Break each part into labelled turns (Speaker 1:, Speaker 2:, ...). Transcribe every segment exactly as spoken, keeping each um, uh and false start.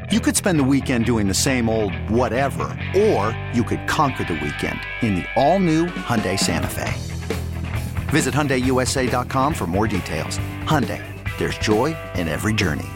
Speaker 1: You could spend the weekend doing the same old whatever, or you could conquer the weekend in the all-new Hyundai Santa Fe. Visit Hyundai U S A dot com for more details. Hyundai, there's joy in every journey.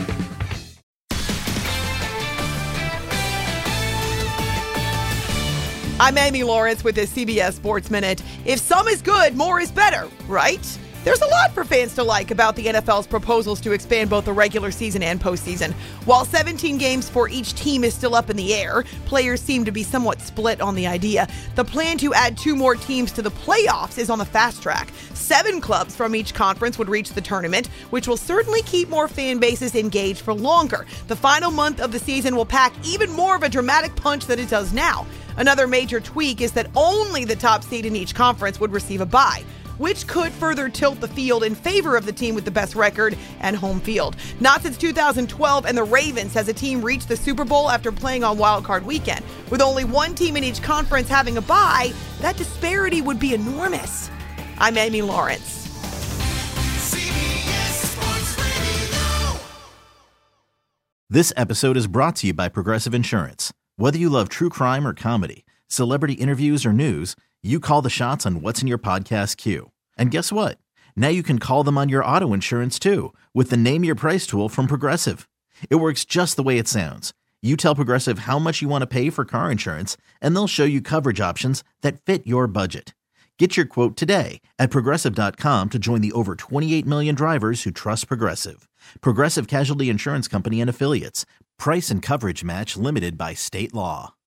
Speaker 2: I'm Amy Lawrence with the C B S Sports Minute. If some is good, more is better, right? There's a lot for fans to like about the N F L's proposals to expand both the regular season and postseason. While seventeen games for each team is still up in the air, players seem to be somewhat split on the idea. The plan to add two more teams to the playoffs is on the fast track. Seven clubs from each conference would reach the tournament, which will certainly keep more fan bases engaged for longer. The final month of the season will pack even more of a dramatic punch than it does now. Another major tweak is that only the top seed in each conference would receive a bye, which could further tilt the field in favor of the team with the best record and home field. Not since two thousand twelve and the Ravens has a team reached the Super Bowl after playing on Wild Card Weekend. With only one team in each conference having a bye, that disparity would be enormous. I'm Amy Lawrence.
Speaker 3: C B S Sports Radio.
Speaker 4: This episode is brought to you by Progressive Insurance. Whether you love true crime or comedy, celebrity interviews or news, you call the shots on what's in your podcast queue. And guess what? Now you can call them on your auto insurance too with the Name Your Price tool from Progressive. It works just the way it sounds. You tell Progressive how much you want to pay for car insurance, and they'll show you coverage options that fit your budget. Get your quote today at Progressive dot com to join the over twenty-eight million drivers who trust Progressive. Progressive Casualty Insurance Company and Affiliates. Price and coverage match limited by state law.